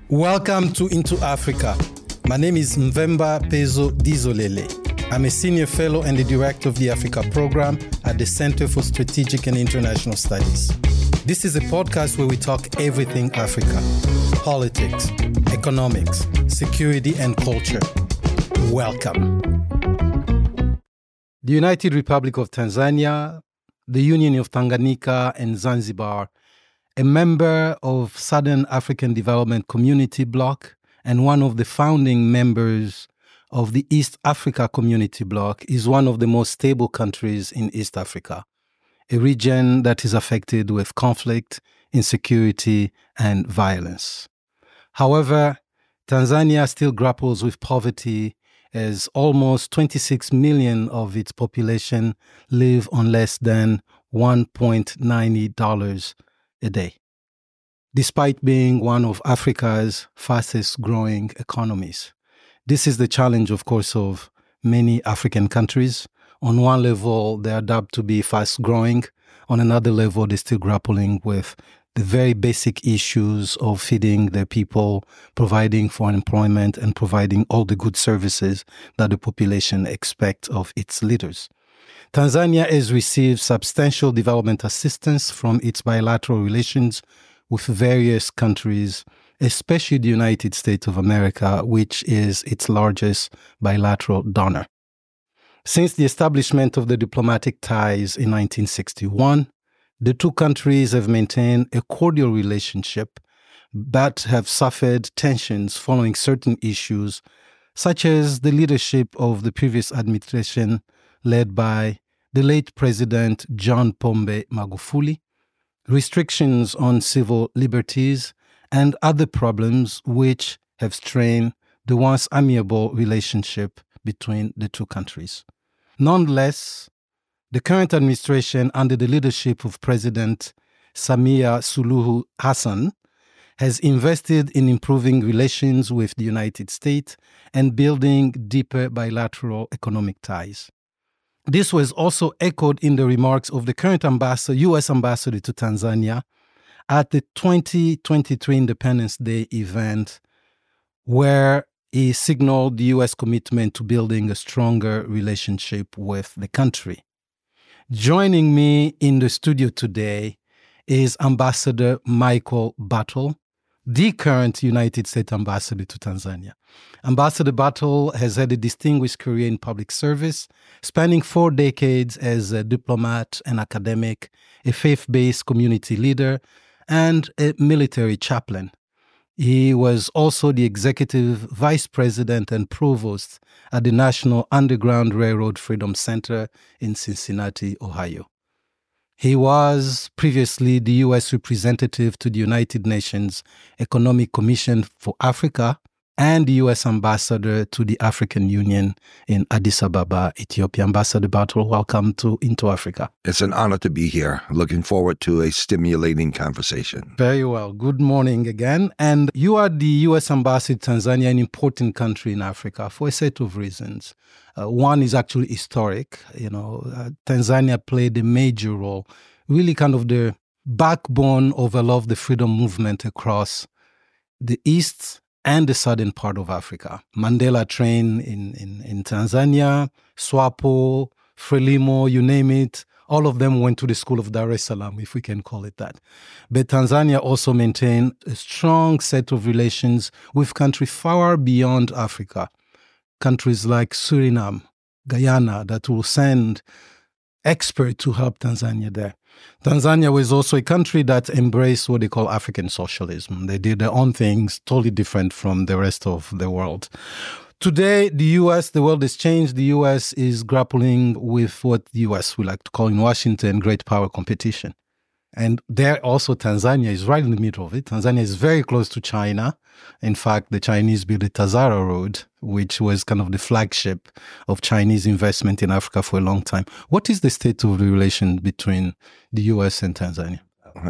Welcome to Into Africa. My name is Mvemba Pezo Dizolele. I'm a senior fellow and the director of the Africa program at the Center for Strategic and International Studies. This is a podcast where we talk everything Africa: politics, economics, security, and culture. Welcome. The United Republic of Tanzania, the Union of Tanganyika and Zanzibar, a member of Southern African Development Community Bloc and one of the founding members of the East Africa Community Bloc, is one of the most stable countries in East Africa, a region that is affected with conflict, insecurity, and violence. However, Tanzania still grapples with poverty, as almost 26 million of its population live on less than $1.90 a day, despite being one of Africa's fastest growing economies. This is the challenge, of course, of many African countries. On one level, they adapt to be fast growing. On another level, they're still grappling with the very basic issues of feeding their people, providing for employment, and providing all the good services that the population expects of its leaders. Tanzania has received substantial development assistance from its bilateral relations with various countries, especially the United States of America, which is its largest bilateral donor. Since the establishment of the diplomatic ties in 1961, the two countries have maintained a cordial relationship, but have suffered tensions following certain issues, such as the leadership of the previous administration led by the late President John Pombe Magufuli, restrictions on civil liberties, and other problems which have strained the once amiable relationship between the two countries. Nonetheless, the current administration, under the leadership of President Samia Suluhu Hassan, has invested in improving relations with the United States and building deeper bilateral economic ties. This was also echoed in the remarks of the current U.S. ambassador to Tanzania at the 2023 Independence Day event, where he signaled the U.S. commitment to building a stronger relationship with the country. Joining me in the studio today is Ambassador Michael Battle, the current United States ambassador to Tanzania. Ambassador Battle has had a distinguished career in public service, spanning 4 decades as a diplomat, an academic, a faith-based community leader, and a military chaplain. He was also the executive vice president and provost at the National Underground Railroad Freedom Center in Cincinnati, Ohio. He was previously the U.S. representative to the United Nations Economic Commission for Africa and the U.S. ambassador to the African Union in Addis Ababa, Ethiopia. Ambassador Battle, welcome to Into Africa. It's an honor to be here. Looking forward to a stimulating conversation. Very well. Good morning again. And you are the U.S. ambassador to Tanzania, an important country in Africa, for a set of reasons. One is actually historic. Tanzania played a major role, really kind of the backbone of a lot of the freedom movement across the East and the southern part of Africa. Mandela trained in Tanzania, SWAPO, Frelimo, you name it. All of them went to the School of Dar es Salaam, if we can call it that. But Tanzania also maintained a strong set of relations with countries far beyond Africa. Countries like Suriname, Guyana, that will send experts to help Tanzania there. Tanzania was also a country that embraced what they call African socialism. They did their own things, totally different from the rest of the world. Today, the world has changed. The U.S. is grappling with what the U.S. we like to call in Washington great power competition. And there also Tanzania is right in the middle of it. Tanzania is very close to China. In fact, the Chinese built the Tazara Road, which was kind of the flagship of Chinese investment in Africa for a long time. What is the state of the relation between the U.S. and Tanzania?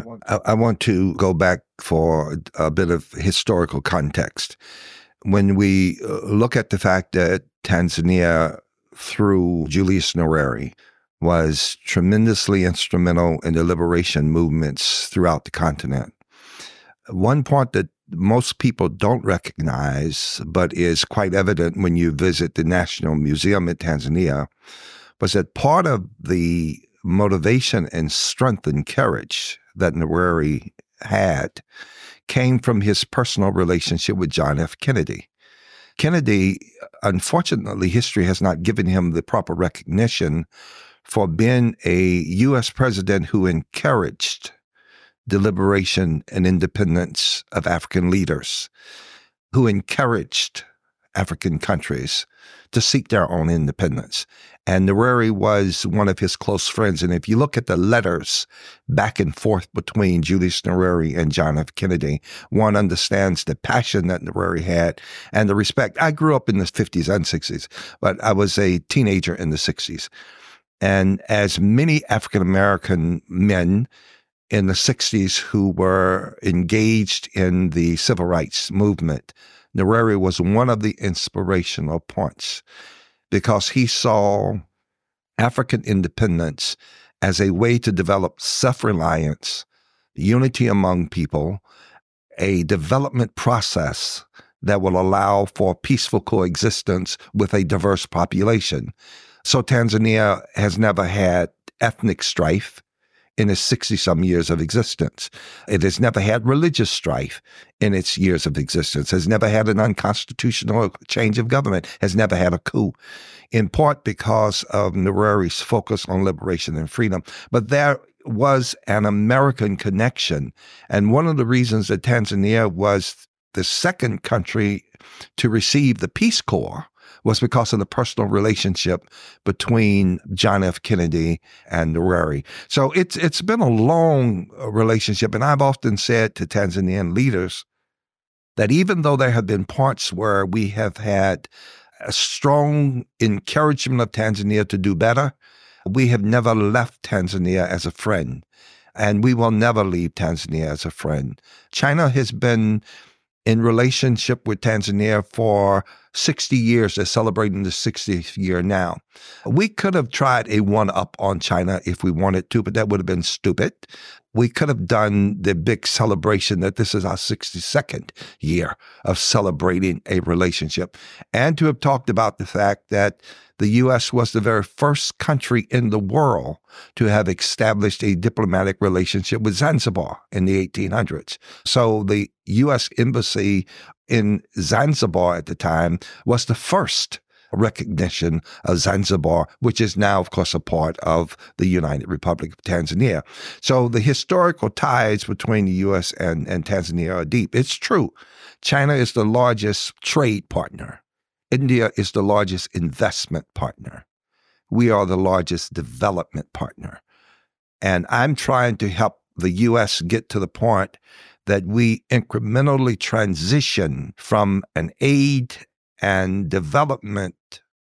I want to go back for a bit of historical context. When we look at the fact that Tanzania, through Julius Nyerere, was tremendously instrumental in the liberation movements throughout the continent. One part that most people don't recognize, but is quite evident when you visit the National Museum in Tanzania, was that part of the motivation and strength and courage that Nyerere had came from his personal relationship with John F. Kennedy. Kennedy, unfortunately, history has not given him the proper recognition for being a U.S. president who encouraged the liberation and independence of African leaders, who encouraged African countries to seek their own independence. And Nyerere was one of his close friends. And if you look at the letters back and forth between Julius Nyerere and John F. Kennedy, one understands the passion that Nyerere had and the respect. I grew up in the 50s and 60s, but I was a teenager in the 60s. And as many African-American men in the 60s who were engaged in the civil rights movement, Nyerere was one of the inspirational points because he saw African independence as a way to develop self-reliance, unity among people, a development process that will allow for peaceful coexistence with a diverse population. So Tanzania has never had ethnic strife in its 60-some years of existence. It has never had religious strife in its years of existence, has never had an unconstitutional change of government, has never had a coup, in part because of Nyerere's focus on liberation and freedom. But there was an American connection. And one of the reasons that Tanzania was the second country to receive the Peace Corps was because of the personal relationship between John F. Kennedy and Nyerere. So it's been a long relationship, and I've often said to Tanzanian leaders that even though there have been parts where we have had a strong encouragement of Tanzania to do better, we have never left Tanzania as a friend, and we will never leave Tanzania as a friend. China has been in relationship with Tanzania for 60 years. They're celebrating the 60th year now. We could have tried a one-up on China if we wanted to, but that would have been stupid. We could have done the big celebration that this is our 62nd year of celebrating a relationship, and to have talked about the fact that the U.S. was the very first country in the world to have established a diplomatic relationship with Zanzibar in the 1800s. So the U.S. Embassy in Zanzibar at the time was the first recognition of Zanzibar, which is now, of course, a part of the United Republic of Tanzania. So the historical ties between the U.S. and Tanzania are deep. It's true. China is the largest trade partner. India is the largest investment partner. We are the largest development partner. And I'm trying to help the U.S. get to the point that we incrementally transition from an aid and development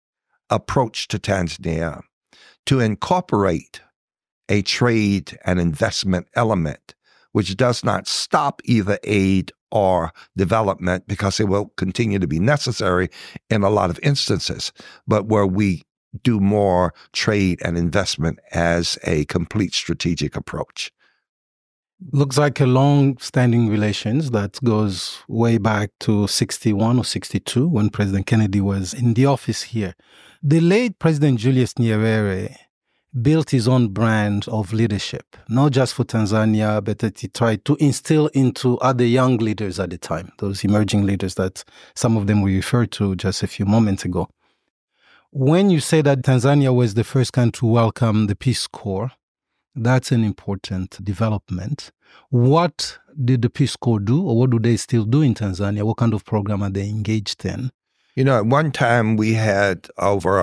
approach to Tanzania to incorporate a trade and investment element, which does not stop either aid or development, because it will continue to be necessary in a lot of instances, but where we do more trade and investment as a complete strategic approach. Looks like a long-standing relations that goes way back to 61 or 62 when President Kennedy was in the office here. The late President Julius Nyerere built his own brand of leadership, not just for Tanzania, but that he tried to instill into other young leaders at the time, those emerging leaders that some of them we referred to just a few moments ago. When you say that Tanzania was the first country to welcome the Peace Corps, that's an important development. What did the Peace Corps do, or what do they still do in Tanzania? What kind of program are they engaged in? You know, at one time we had over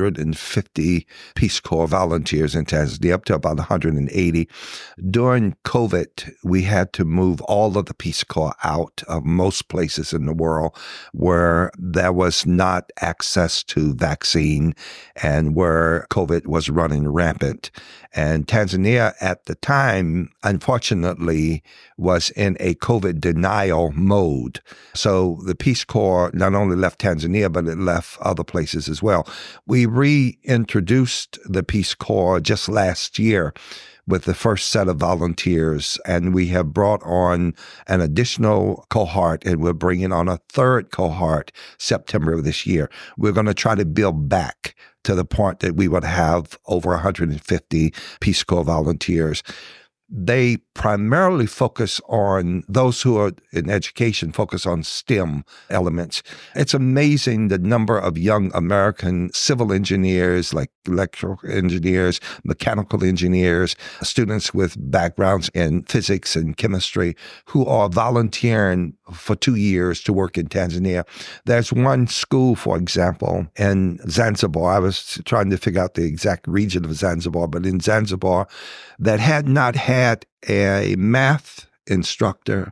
150 Peace Corps volunteers in Tanzania, up to about 180. During COVID, we had to move all of the Peace Corps out of most places in the world where there was not access to vaccine and where COVID was running rampant. And Tanzania at the time, unfortunately, was in a COVID denial mode. So the Peace Corps not only left Tanzania, but it left other places as well. We reintroduced the Peace Corps just last year with the first set of volunteers, and we have brought on an additional cohort, and we're bringing on a third cohort September of this year. We're going to try to build back to the point that we would have over 150 Peace Corps volunteers. They primarily focus on those who are in education, focus on STEM elements. It's amazing the number of young American civil engineers, like electrical engineers, mechanical engineers, students with backgrounds in physics and chemistry who are volunteering for 2 years to work in Tanzania. There's one school, for example, in Zanzibar. I was trying to figure out the exact region of Zanzibar, but in Zanzibar, that had not had a math instructor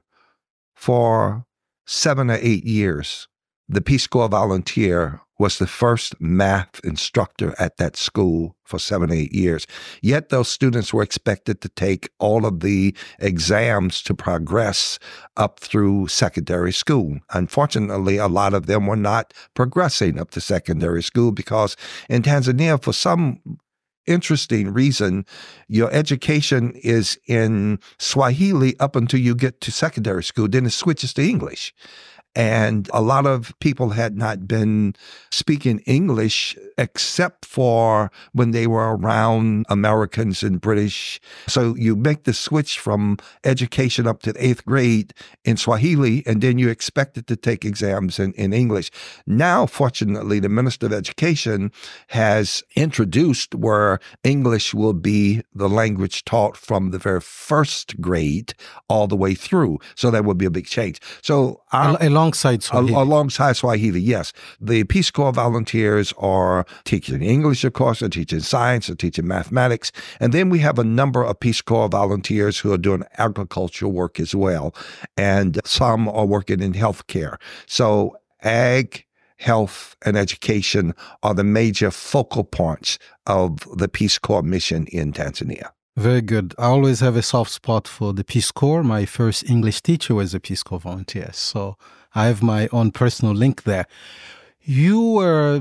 for 7 or 8 years. The Peace Corps volunteer was the first math instructor at that school for 7 or 8 years. Yet those students were expected to take all of the exams to progress up through secondary school. Unfortunately, a lot of them were not progressing up to secondary school because in Tanzania, for some interesting reason, your education is in Swahili up until you get to secondary school. Then it switches to English. And a lot of people had not been speaking English except for when they were around Americans and British. So you make the switch from education up to the 8th grade in Swahili, and then you're expected to take exams in English. Now, fortunately, the Minister of Education has introduced where English will be the language taught from the very first grade all the way through. So that would be a big change. So alongside Swahili. Alongside Swahili, yes. The Peace Corps volunteers are teaching English, of course, they're teaching science, they're teaching mathematics. And then we have a number of Peace Corps volunteers who are doing agricultural work as well. And some are working in healthcare. So ag, health, and education are the major focal points of the Peace Corps mission in Tanzania. Very good. I always have a soft spot for the Peace Corps. My first English teacher was a Peace Corps volunteer. So I have my own personal link there. You were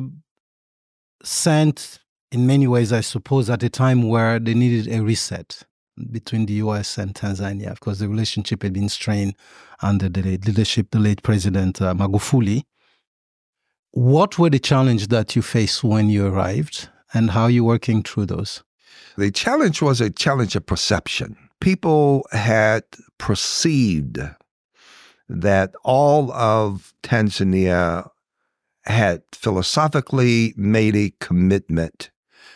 sent in many ways, I suppose, at a time where they needed a reset between the U.S. and Tanzania because the relationship had been strained under the leadership of the late President Magufuli. What were the challenges that you faced when you arrived, and how are you working through those? The challenge was a challenge of perception. People had perceived that all of Tanzania had philosophically made a commitment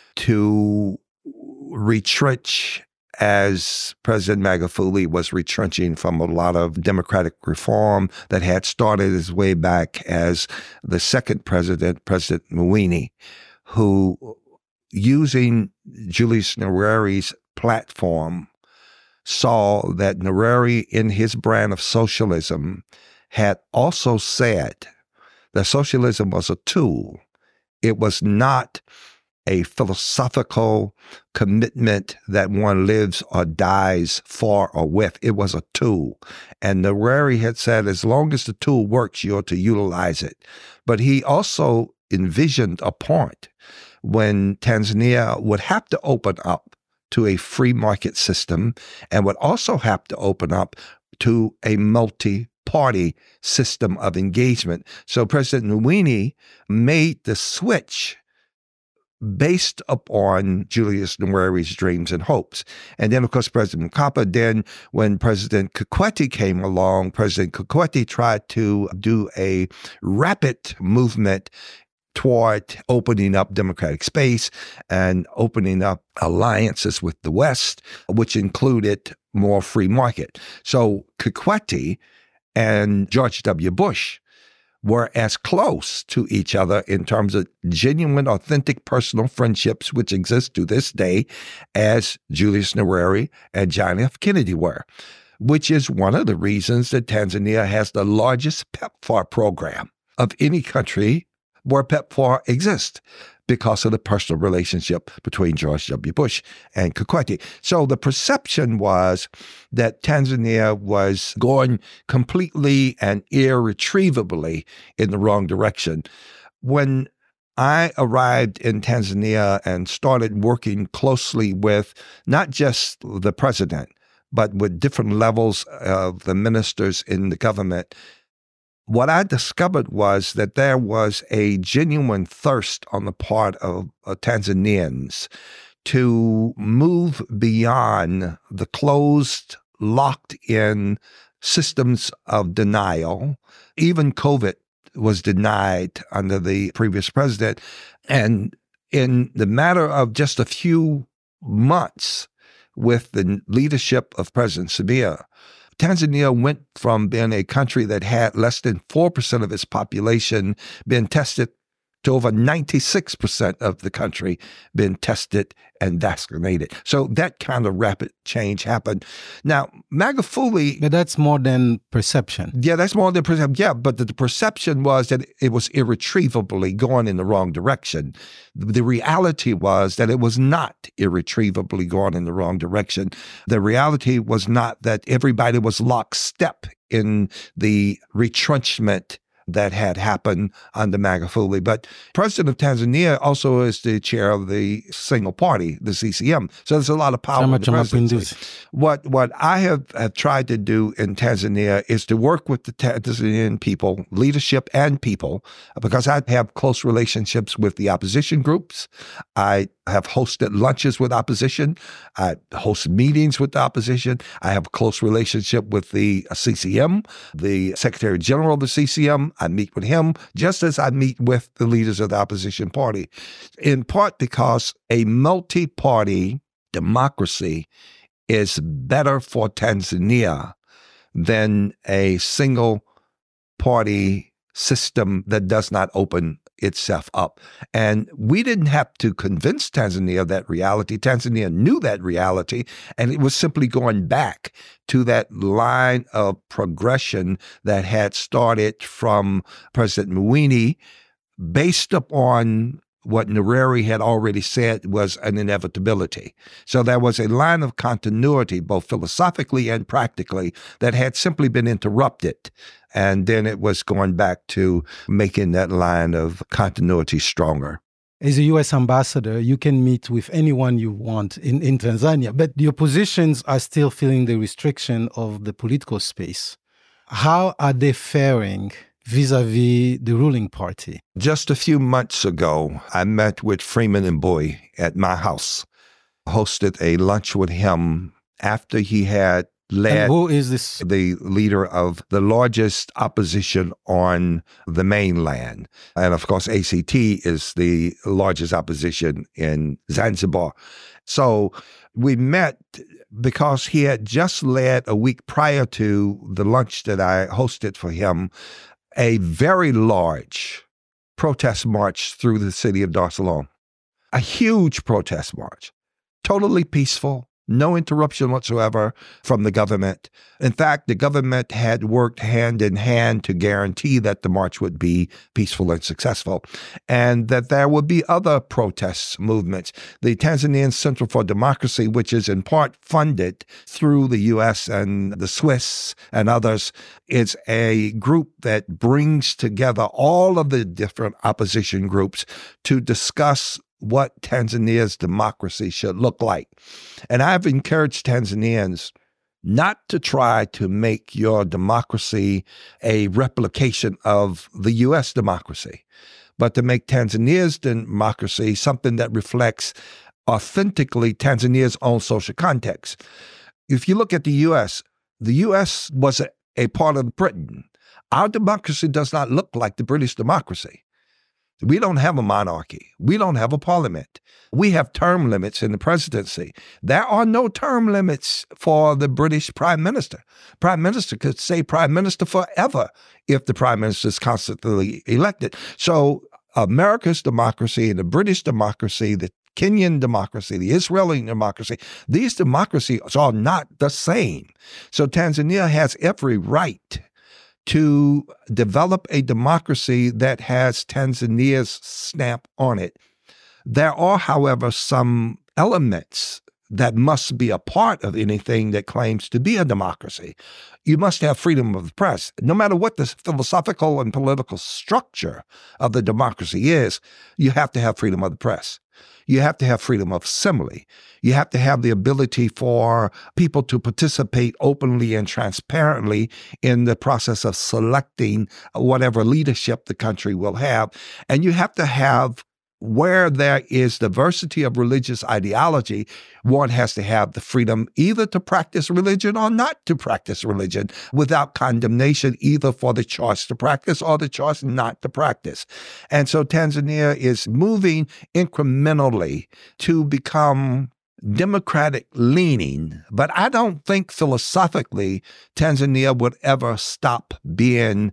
to retrench as President Magufuli was retrenching from a lot of democratic reform that had started his way back as the second president, President Mwinyi, who, using Julius Nyerere's platform, saw that Nyerere, in his brand of socialism, had also said that socialism was a tool. It was not a philosophical commitment that one lives or dies for or with. It was a tool. And Nyerere had said, as long as the tool works, you're to utilize it. But he also envisioned a point when Tanzania would have to open up to a free market system and would also have to open up to a multi-party system of engagement. So President Mwinyi made the switch based upon Julius Nyerere's dreams and hopes. And then, of course, President Mkapa, then when President Kikwete came along, President Kikwete tried to do a rapid movement toward opening up democratic space and opening up alliances with the West, which included more free market. So Kikwete and George W. Bush were as close to each other in terms of genuine, authentic personal friendships, which exist to this day, as Julius Nyerere and John F. Kennedy were, which is one of the reasons that Tanzania has the largest PEPFAR program of any country where PEPFAR exists, because of the personal relationship between George W. Bush and Kikwete. So the perception was that Tanzania was going completely and irretrievably in the wrong direction. When I arrived in Tanzania and started working closely with not just the president, but with different levels of the ministers in the government. What I discovered was that there was a genuine thirst on the part of Tanzanians to move beyond the closed, locked-in systems of denial. Even COVID was denied under the previous president. And in the matter of just a few months with the leadership of President Samia, Tanzania went from being a country that had less than 4% of its population being tested to over 96% of the country been tested and vaccinated. So that kind of rapid change happened. Now, Magufuli... But that's more than perception. Yeah, that's more than perception. Yeah, but the perception was that it was irretrievably going in the wrong direction. The reality was that it was not irretrievably going in the wrong direction. The reality was not that everybody was lockstep in the retrenchment that had happened under Magufuli. But President of Tanzania also is the chair of the single party, the CCM. So there's a lot of power in the presidency. What I have tried to do in Tanzania is to work with the Tanzanian people, leadership and people, because I have close relationships with the opposition groups. I have hosted lunches with opposition. I host meetings with the opposition. I have a close relationship with the CCM, the Secretary General of the CCM. I meet with him just as I meet with the leaders of the opposition party, in part because a multi-party democracy is better for Tanzania than a single party system that does not open itself up. And we didn't have to convince Tanzania of that reality. Tanzania knew that reality, and it was simply going back to that line of progression that had started from President Mwinyi based upon what Nyerere had already said was an inevitability. So there was a line of continuity, both philosophically and practically, that had simply been interrupted. And then it was going back to making that line of continuity stronger. As a U.S. ambassador, you can meet with anyone you want in Tanzania, but the oppositions are still feeling the restriction of the political space. How are they faring vis-a-vis the ruling party? Just a few months ago, I met with Freeman Mbowe at my house, hosted a lunch with him after he had led... And who is this? The leader of the largest opposition on the mainland. And of course, ACT is the largest opposition in Zanzibar. So we met because he had just led a week prior to the lunch that I hosted for him, a very large protest march through the city of Dar es Salaam. A huge protest march, totally peaceful, no interruption whatsoever from the government. In fact, the government had worked hand in hand to guarantee that the march would be peaceful and successful, and that there would be other protest movements. The Tanzanian Center for Democracy, which is in part funded through the U.S. and the Swiss and others, is a group that brings together all of the different opposition groups to discuss what Tanzania's democracy should look like. And I've encouraged Tanzanians not to try to make your democracy a replication of the U.S. democracy, but to make Tanzania's democracy something that reflects authentically Tanzania's own social context. If you look at the U.S. was a part of Britain. Our democracy does not look like the British democracy. We don't have a monarchy. We don't have a parliament. We have term limits in the presidency. There are no term limits for the British prime minister. Prime minister could say prime minister forever if the prime minister is constantly elected. So America's democracy and the British democracy, the Kenyan democracy, the Israeli democracy, these democracies are not the same. So Tanzania has every right to develop a democracy that has Tanzania's stamp on it. There are, however, some elements that must be a part of anything that claims to be a democracy. You must have freedom of the press. No matter what the philosophical and political structure of the democracy is, you have to have freedom of the press. You have to have freedom of assembly. You have to have the ability for people to participate openly and transparently in the process of selecting whatever leadership the country will have. And you have to have, where there is diversity of religious ideology, one has to have the freedom either to practice religion or not to practice religion without condemnation, either for the choice to practice or the choice not to practice. And so Tanzania is moving incrementally to become democratic leaning, but I don't think philosophically Tanzania would ever stop being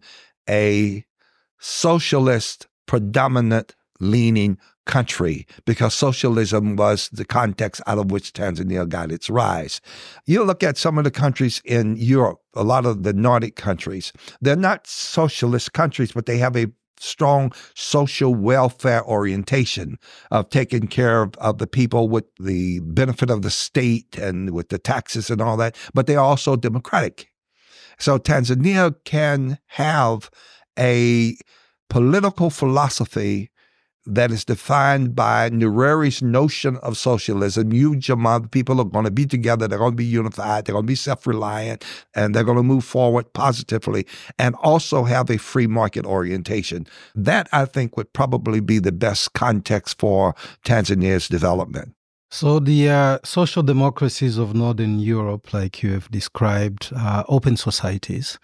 a socialist predominant leaning country, because socialism was the context out of which Tanzania got its rise. You look at some of the countries in Europe, a lot of the Nordic countries, they're not socialist countries, but they have a strong social welfare orientation of taking care of the people with the benefit of the state and with the taxes and all that, but they're also democratic. So Tanzania can have a political philosophy that is defined by Nyereri's notion of socialism. You, Jamal, the people are going to be together, they're going to be unified, they're going to be self-reliant, and they're going to move forward positively, and also have a free market orientation. That, I think, would probably be the best context for Tanzania's development. So the social democracies of Northern Europe, like you have described, are open societies.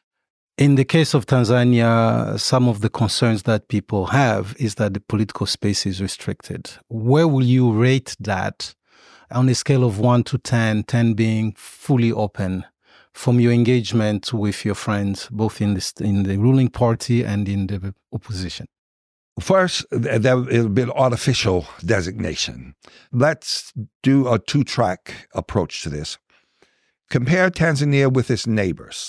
In the case of Tanzania, some of the concerns that people have is that the political space is restricted. Where will you rate that on a scale of 1 to 10, 10 being fully open, from your engagement with your friends, both in the ruling party and in the opposition? First, it'll be an artificial designation. Let's do a two-track approach to this. Compare Tanzania with its neighbors,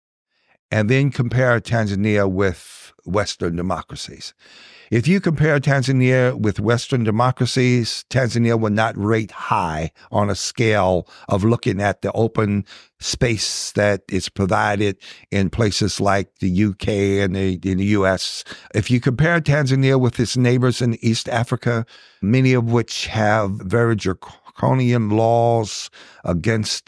and then compare Tanzania with Western democracies. If you compare Tanzania with Western democracies, Tanzania will not rate high on a scale of looking at the open space that is provided in places like the UK and in the US. If you compare Tanzania with its neighbors in East Africa, many of which have very draconian laws against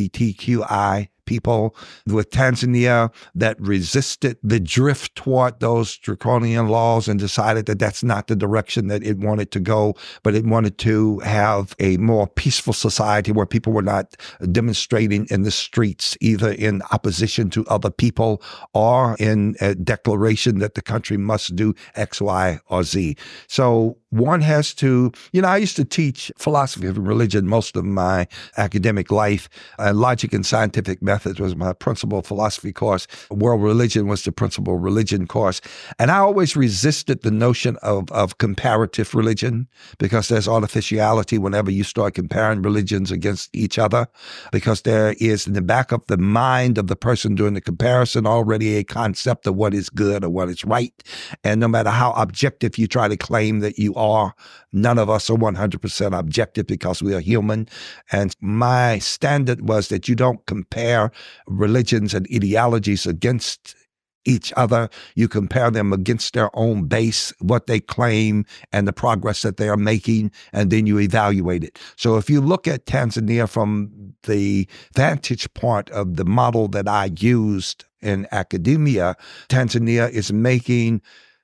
LGBTQI people, with Tanzania that resisted the drift toward those draconian laws and decided that that's not the direction that it wanted to go, but it wanted to have a more peaceful society where people were not demonstrating in the streets, either in opposition to other people or in a declaration that the country must do X, Y, or Z. So one has to, I used to teach philosophy of religion most of my academic life. Logic and Scientific Methods was my principal philosophy course. World Religion was the principal religion course. And I always resisted the notion of comparative religion, because there's artificiality whenever you start comparing religions against each other, because there is in the back of the mind of the person doing the comparison already a concept of what is good or what is right. And no matter how objective you try to claim that you are, none of us are 100% objective because we are human. And my standard was that you don't compare religions and ideologies against each other. You compare them against their own base, what they claim, and the progress that they are making, and then you evaluate it. So if you look at Tanzania from the vantage point of the model that I used in academia, Tanzania is making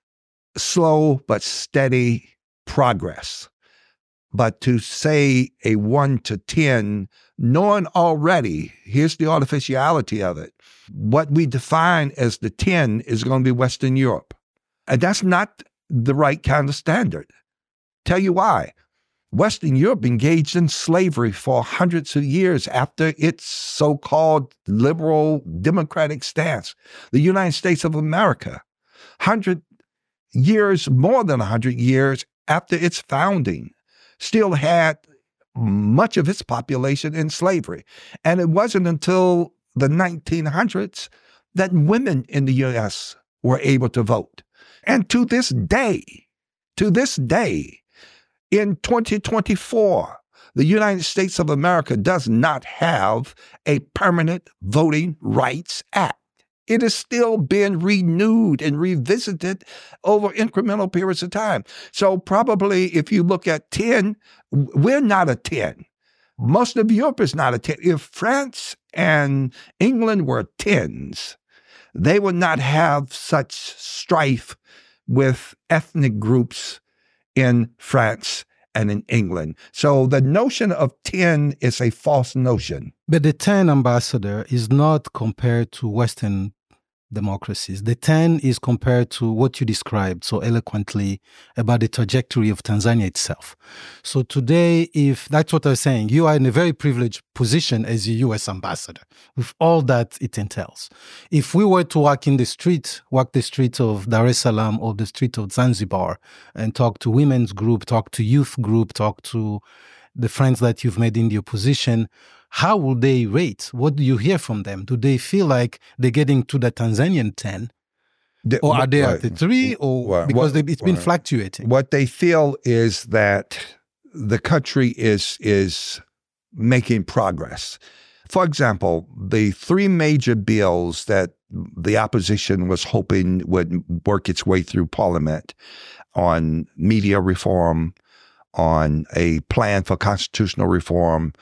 slow but steady progress. But to say a 1 to 10, knowing already, here's the artificiality of it. What we define as the 10 is going to be Western Europe. And that's not the right kind of standard. Tell you why. Western Europe engaged in slavery for hundreds of years after its so-called liberal democratic stance. The United States of America, 100 years, more than 100 years after its founding, still had much of its population in slavery. And it wasn't until the 1900s that women in the U.S. were able to vote. And to this day, in 2024, the United States of America does not have a permanent Voting Rights Act. It is still being renewed and revisited over incremental periods of time. So probably if you look at 10, we're not a 10. Most of Europe is not a 10. If France and England were 10s, they would not have such strife with ethnic groups in France and in England. So the notion of 10 is a false notion. But the 10, Ambassador, is not compared to Western democracies. The 10 is compared to what you described so eloquently about the trajectory of Tanzania itself. So today, if that's what I was saying, you are in a very privileged position as a U.S. ambassador with all that it entails. If we were to walk the streets of Dar es Salaam or the street of Zanzibar and talk to women's group, talk to youth group, talk to the friends that you've made in the opposition, how will they rate? What do you hear from them? Do they feel like they're getting to the Tanzanian 10? Or are they at the 3? Or because it's been fluctuating? What they feel is that the country is making progress. For example, the 3 major bills that the opposition was hoping would work its way through Parliament on media reform, on a plan for constitutional reform,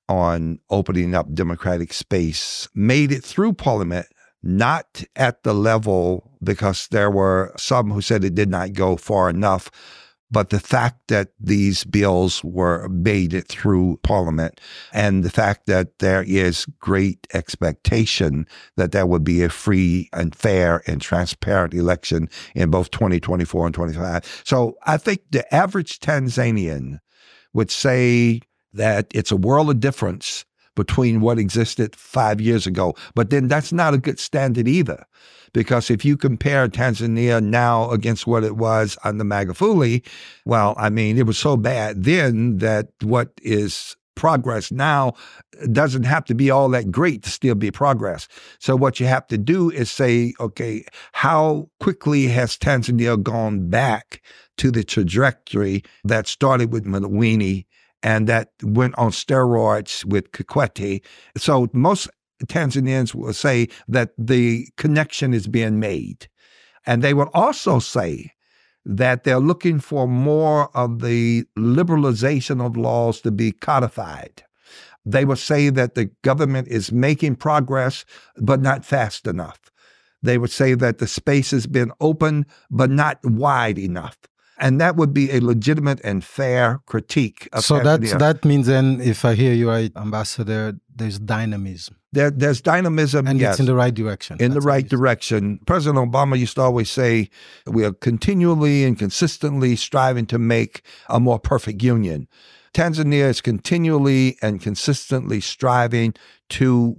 on opening up democratic space, made it through Parliament, not at the level, because there were some who said it did not go far enough, but the fact that these bills were made it through Parliament and the fact that there is great expectation that there would be a free and fair and transparent election in both 2024 and 25. So I think the average Tanzanian would say that it's a world of difference between what existed 5 years ago. But then that's not a good standard either, because if you compare Tanzania now against what it was under Magufuli, well, I mean, it was so bad then that what is progress now doesn't have to be all that great to still be progress. So what you have to do is say, okay, how quickly has Tanzania gone back to the trajectory that started with Mwinyi and that went on steroids with Kikwete? So most Tanzanians will say that the connection is being made. And they will also say that they're looking for more of the liberalization of laws to be codified. They will say that the government is making progress, but not fast enough. They would say that the space has been open, but not wide enough. And that would be a legitimate and fair critique of Tanzania. That means then, if I hear you right, Ambassador, there's dynamism. There's dynamism, and yes. It's in the right direction. In the right direction. President Obama used to always say, we are continually and consistently striving to make a more perfect union. Tanzania is continually and consistently striving to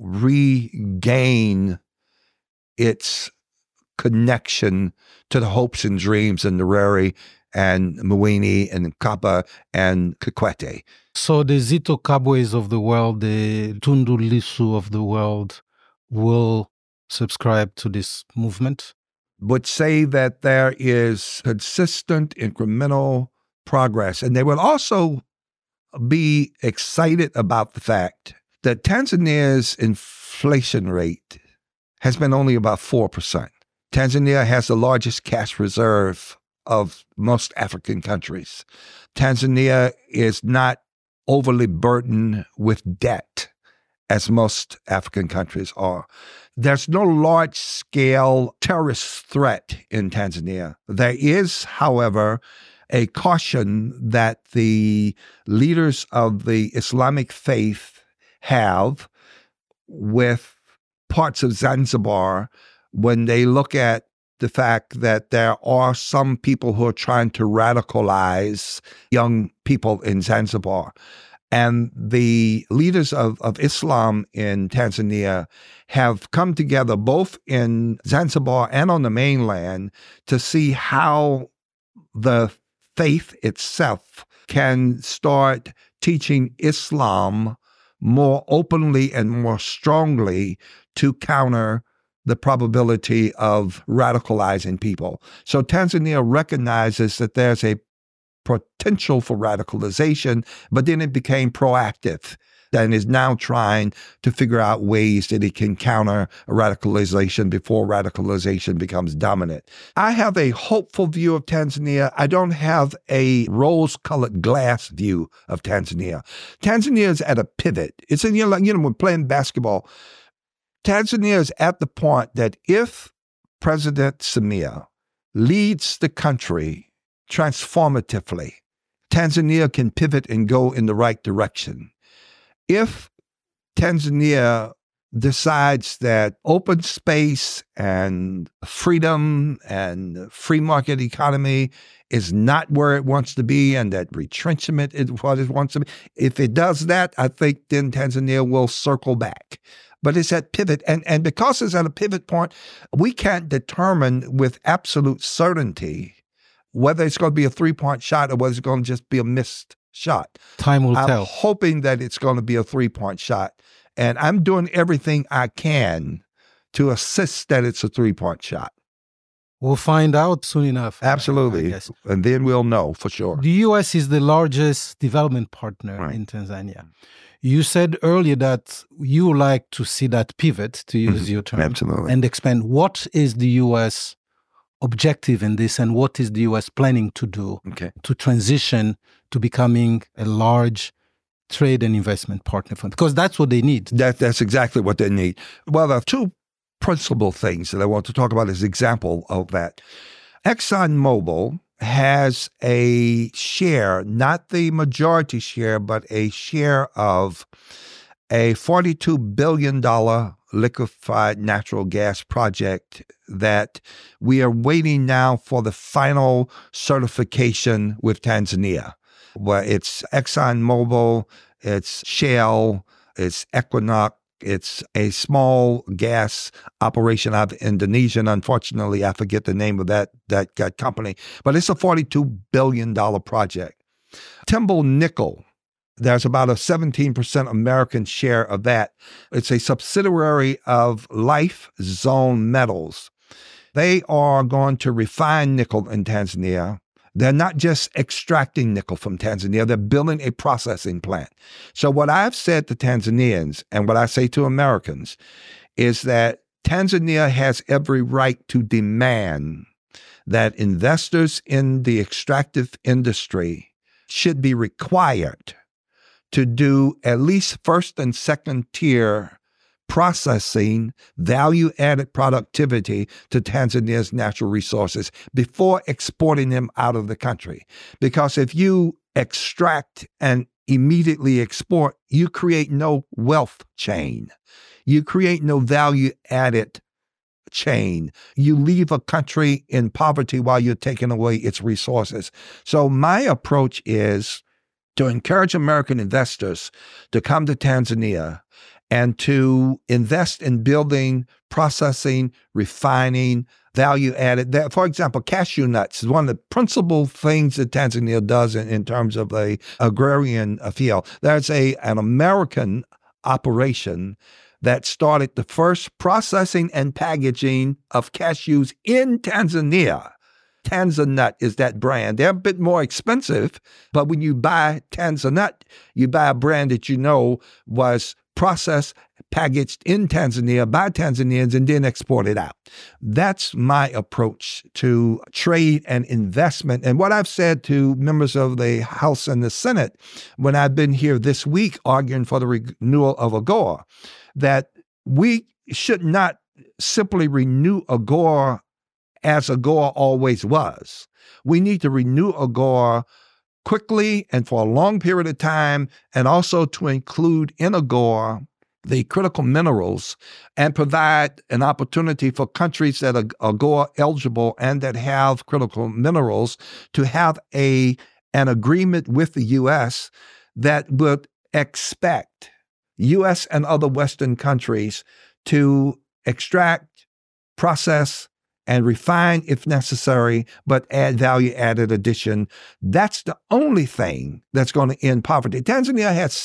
regain its connection to the hopes and dreams of Nyerere and Mwinyi and Mkapa and Kikwete. So the Zito Kabwes of the world, the Tundu Lissu of the world will subscribe to this movement? Would say that there is consistent incremental progress. And they will also be excited about the fact that Tanzania's inflation rate has been only about 4%. Tanzania has the largest cash reserve of most African countries. Tanzania is not overly burdened with debt as most African countries are. There's no large-scale terrorist threat in Tanzania. There is, however, a caution that the leaders of the Islamic faith have with parts of Zanzibar when they look at the fact that there are some people who are trying to radicalize young people in Zanzibar. And the leaders of Islam in Tanzania have come together both in Zanzibar and on the mainland to see how the faith itself can start teaching Islam more openly and more strongly to counter the probability of radicalizing people. So Tanzania recognizes that there's a potential for radicalization, but then it became proactive and is now trying to figure out ways that it can counter radicalization before radicalization becomes dominant. I have a hopeful view of Tanzania. I don't have a rose-colored glass view of Tanzania. Tanzania is at a pivot. It's in, when playing basketball, Tanzania is at the point that if President Samia leads the country transformatively, Tanzania can pivot and go in the right direction. If Tanzania decides that open space and freedom and free market economy is not where it wants to be and that retrenchment is what it wants to be, if it does that, I think then Tanzania will circle back. But it's at pivot. And because it's at a pivot point, we can't determine with absolute certainty whether it's going to be a three-point shot or whether it's going to just be a missed shot. Time will tell. I'm hoping that it's going to be a three-point shot. And I'm doing everything I can to assist that it's a three-point shot. We'll find out soon enough. Absolutely. I guess. And then we'll know for sure. The U.S. is the largest development partner in Tanzania. You said earlier that you like to see that pivot, to use your term. Absolutely. And expand. What is the U.S. objective in this, and what is the U.S. planning to do to transition to becoming a large trade and investment partner for them? Because that's what they need. That's exactly what they need. Well, there are two principal things that I want to talk about as example of that. ExxonMobil has a share, not the majority share, but a share of a $42 billion liquefied natural gas project that we are waiting now for the final certification with Tanzania, where it's ExxonMobil, it's Shell, it's Equinor, it's a small gas operation out of Indonesia. And unfortunately, I forget the name of that company, but it's a $42 billion project. Timbal Nickel, there's about a 17% American share of that. It's a subsidiary of Life Zone Metals. They are going to refine nickel in Tanzania. They're not just extracting nickel from Tanzania, they're building a processing plant. So what I've said to Tanzanians and what I say to Americans is that Tanzania has every right to demand that investors in the extractive industry should be required to do at least first and second tier processing, value-added productivity to Tanzania's natural resources before exporting them out of the country. Because if you extract and immediately export, you create no wealth chain. You create no value-added chain. You leave a country in poverty while you're taking away its resources. So my approach is to encourage American investors to come to Tanzania and to invest in building, processing, refining, value added. For example, cashew nuts is one of the principal things that Tanzania does in terms of the agrarian field. There's an American operation that started the first processing and packaging of cashews in Tanzania. Tanzanut is that brand. They're a bit more expensive, but when you buy Tanzanut, you buy a brand that you know was processed, packaged in Tanzania by Tanzanians, and then exported out. That's my approach to trade and investment. And what I've said to members of the House and the Senate when I've been here this week arguing for the renewal of AGOA, that we should not simply renew AGOA as AGOA always was. We need to renew AGOA quickly and for a long period of time, and also to include in AGOA the critical minerals and provide an opportunity for countries that are AGOA eligible and that have critical minerals to have an agreement with the U.S. that would expect U.S. and other Western countries to extract, process, and refine if necessary, but add value-added addition. That's the only thing that's going to end poverty. Tanzania has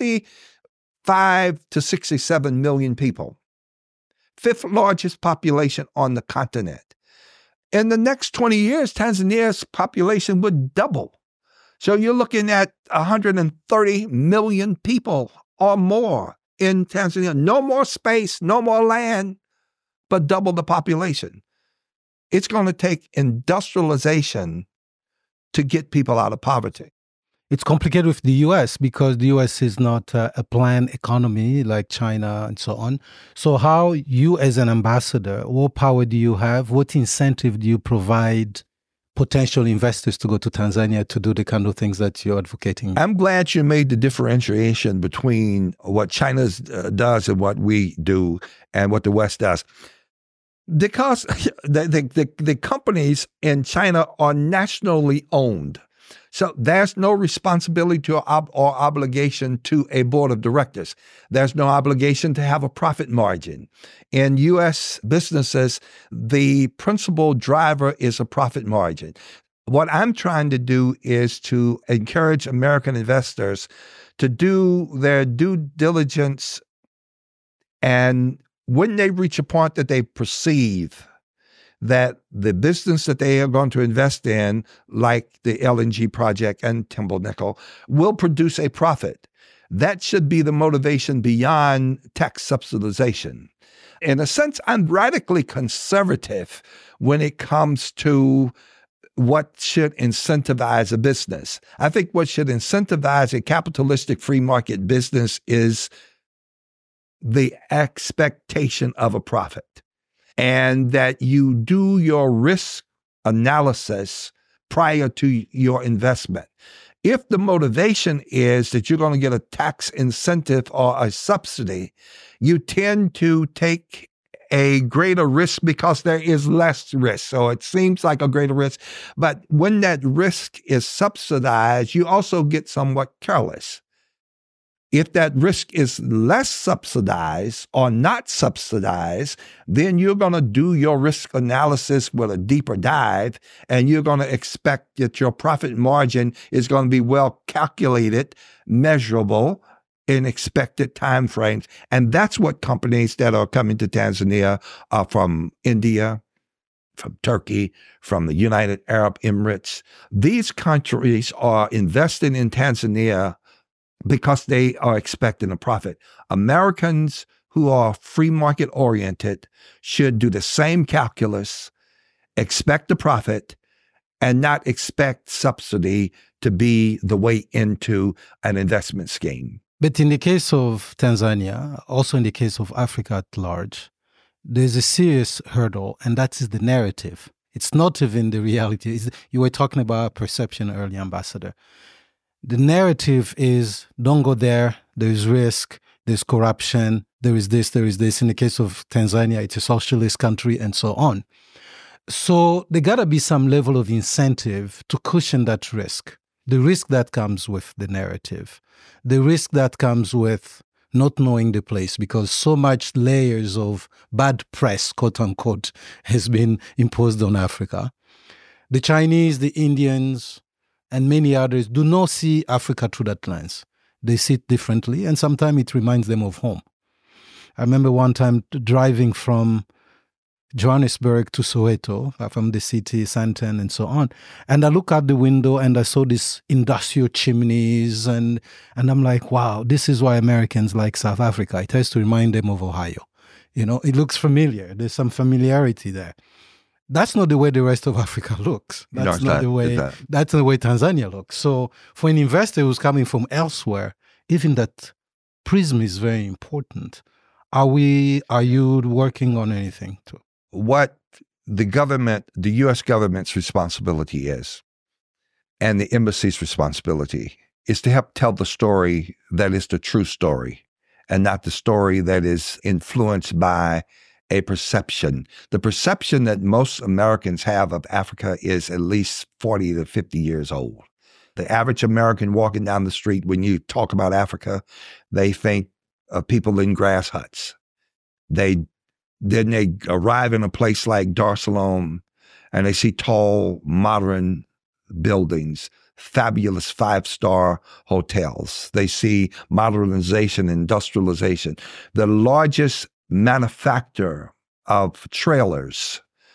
65 to 67 million people, fifth largest population on the continent. In the next 20 years, Tanzania's population would double. So you're looking at 130 million people or more in Tanzania. No more space, no more land, but double the population. It's going to take industrialization to get people out of poverty. It's complicated with the US because the US is not a planned economy like China and so on. So how you as an ambassador, what power do you have? What incentive do you provide potential investors to go to Tanzania to do the kind of things that you're advocating? I'm glad you made the differentiation between what China does and what we do and what the West does. Because the companies in China are nationally owned. So there's no responsibility or obligation to a board of directors. There's no obligation to have a profit margin. In U.S. businesses, the principal driver is a profit margin. What I'm trying to do is to encourage American investors to do their due diligence, and when they reach a point that they perceive that the business that they are going to invest in, like the LNG project and Tembo Nickel, will produce a profit. That should be the motivation beyond tax subsidization. In a sense, I'm radically conservative when it comes to what should incentivize a business. I think what should incentivize a capitalistic free market business is the expectation of a profit, and that you do your risk analysis prior to your investment. If the motivation is that you're going to get a tax incentive or a subsidy, you tend to take a greater risk because there is less risk. So it seems like a greater risk. But when that risk is subsidized, you also get somewhat careless. If that risk is less subsidized or not subsidized, then you're going to do your risk analysis with a deeper dive, and you're going to expect that your profit margin is going to be well calculated, measurable in expected timeframes. And that's what companies that are coming to Tanzania from India, from Turkey, from the United Arab Emirates, these countries are investing in Tanzania because they are expecting a profit. Americans who are free market oriented should do the same calculus, expect a profit, and not expect subsidy to be the way into an investment scheme. But in the case of Tanzania, also in the case of Africa at large, there's a serious hurdle, and that is the narrative. It's not even the reality. You were talking about perception earlier, Ambassador. The narrative is, don't go there, there's risk, there's corruption, there is this, there is this. In the case of Tanzania, it's a socialist country and so on. So there got to be some level of incentive to cushion that risk. The risk that comes with the narrative, the risk that comes with not knowing the place, because so much layers of bad press, quote unquote, has been imposed on Africa. The Chinese, the Indians, and many others do not see Africa through that lens. They see it differently, and sometimes it reminds them of home. I remember one time driving from Johannesburg to Soweto, from the city, Sandton, and so on. And I look out the window and I saw these industrial chimneys, and I'm like, wow, this is why Americans like South Africa. It has to remind them of Ohio. You know, it looks familiar. There's some familiarity there. That's not the way the rest of Africa looks. That's not the way. That's the way Tanzania looks. So for an investor who's coming from elsewhere, even that prism is very important. Are you working on anything too? What the U.S. government's responsibility is, and the embassy's responsibility, is to help tell the story that is the true story, and not the story that is influenced by a perception. The perception that most Americans have of Africa is at least 40 to 50 years old. The average American walking down the street, when you talk about Africa, they think of people in grass huts. Then they arrive in a place like Dar es Salaam, and they see tall, modern buildings, fabulous 5-star hotels. They see modernization, industrialization. The largest manufacturer of trailers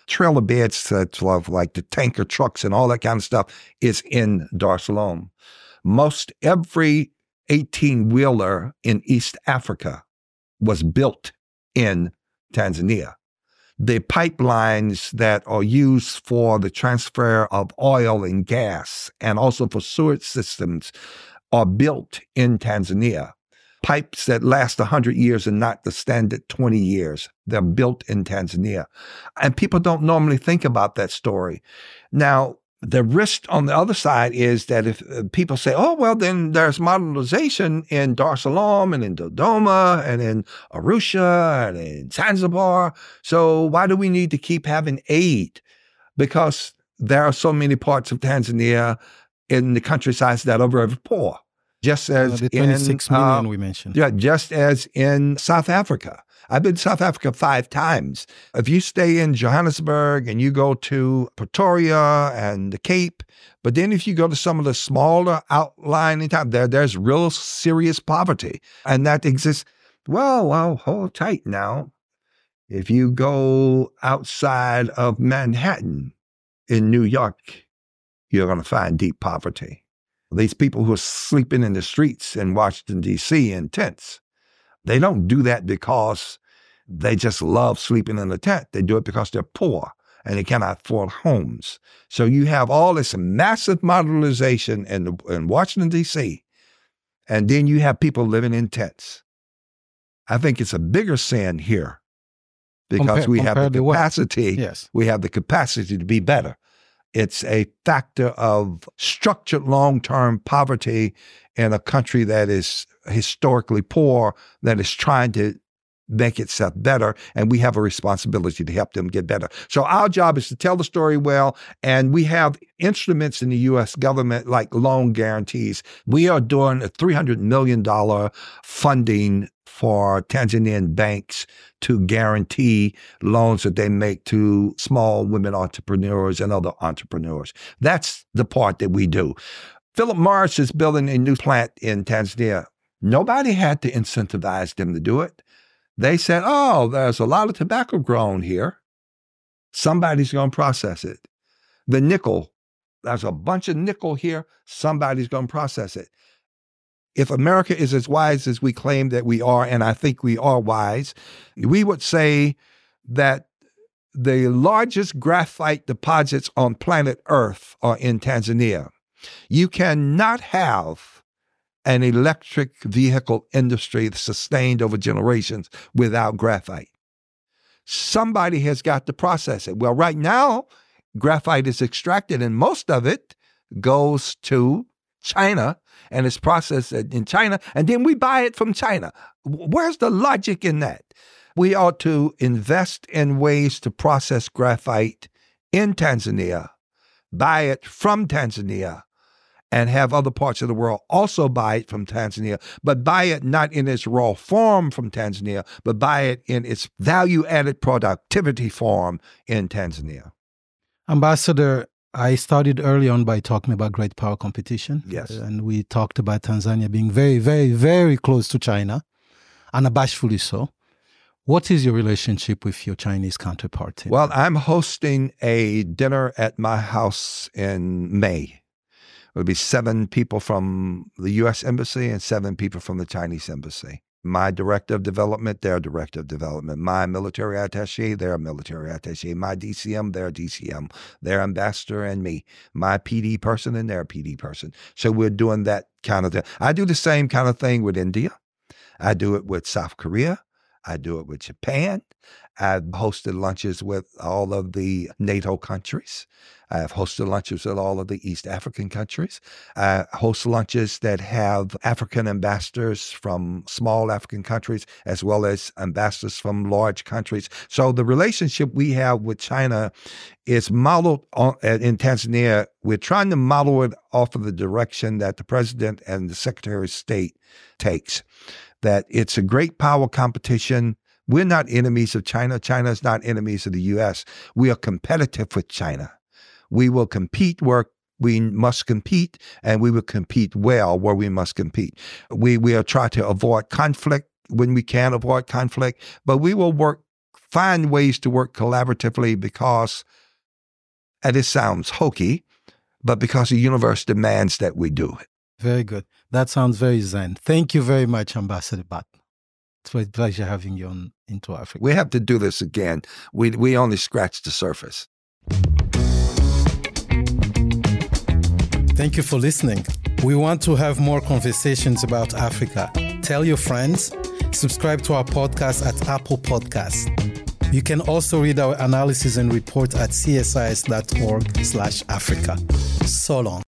trailer beds, such like the tanker trucks and all that kind of stuff, is in Dar es Salaam. Most every 18-wheeler in East Africa was built in Tanzania. The pipelines that are used for the transfer of oil and gas and also for sewage systems are built in Tanzania. Pipes that last 100 years and not the standard 20 years, they're built in Tanzania. And people don't normally think about that story. Now, the risk on the other side is that if people say, oh, well, then there's modernization in Dar es Salaam and in Dodoma and in Arusha and in Zanzibar. So why do we need to keep having aid? Because there are so many parts of Tanzania in the countryside that are very poor. Just as the 26 million we mentioned. Yeah, just as in South Africa. I've been to South Africa 5 times. If you stay in Johannesburg and you go to Pretoria and the Cape, but then if you go to some of the smaller outlying towns, there's real serious poverty. And that exists. Well, hold tight now. If you go outside of Manhattan in New York, you're going to find deep poverty. These people who are sleeping in the streets in Washington, D.C. in tents, they don't do that because they just love sleeping in a tent. They do it because they're poor and they cannot afford homes. So you have all this massive modernization in Washington, D.C., and then you have people living in tents. I think it's a bigger sin here because we have the capacity. Yes. We have the capacity to be better. It's a factor of structured long-term poverty in a country that is historically poor, that is trying to make itself better, and we have a responsibility to help them get better. So our job is to tell the story well, and we have instruments in the U.S. government like loan guarantees. We are doing a $300 million funding for Tanzanian banks to guarantee loans that they make to small women entrepreneurs and other entrepreneurs. That's the part that we do. Philip Morris is building a new plant in Tanzania. Nobody had to incentivize them to do it. They said, oh, there's a lot of tobacco grown here. Somebody's going to process it. The nickel, there's a bunch of nickel here. Somebody's going to process it. If America is as wise as we claim that we are, and I think we are wise, we would say that the largest graphite deposits on planet Earth are in Tanzania. You cannot have an electric vehicle industry sustained over generations without graphite. Somebody has got to process it. Well, right now, graphite is extracted, and most of it goes to China, and it's processed in China, and then we buy it from China. Where's the logic in that? We ought to invest in ways to process graphite in Tanzania, buy it from Tanzania, and have other parts of the world also buy it from Tanzania, but buy it not in its raw form from Tanzania, but buy it in its value-added productivity form in Tanzania. Ambassador, I started early on by talking about great power competition. Yes. And we talked about Tanzania being very, very, very close to China, unabashedly so. What is your relationship with your Chinese counterpart? Well, I'm hosting a dinner at my house in May. It'll be 7 people from the U.S. Embassy and 7 people from the Chinese Embassy. My director of development, their director of development. My military attaché, their military attaché. My DCM, their DCM. Their ambassador and me. My PD person and their PD person. So we're doing that kind of thing. I do the same kind of thing with India. I do it with South Korea. I do it with Japan. I've hosted lunches with all of the NATO countries. I've hosted lunches with all of the East African countries. I host lunches that have African ambassadors from small African countries as well as ambassadors from large countries. So the relationship we have with China is modeled in Tanzania. We're trying to model it off of the direction that the president and the Secretary of State takes, that it's a great power competition. We're not enemies of China. China is not enemies of the U.S. We are competitive with China. We will compete where we must compete, and we will compete well where we must compete. We will try to avoid conflict when we can avoid conflict, but we will work find ways to work collaboratively because, and this sounds hokey, but because the universe demands that we do it. Very good. That sounds very Zen. Thank you very much, Ambassador Barton. It's a pleasure having you on Into Africa. We have to do this again. We only scratched the surface. Thank you for listening. We want to have more conversations about Africa. Tell your friends. Subscribe to our podcast at Apple Podcasts. You can also read our analysis and report at csis.org/Africa. So long.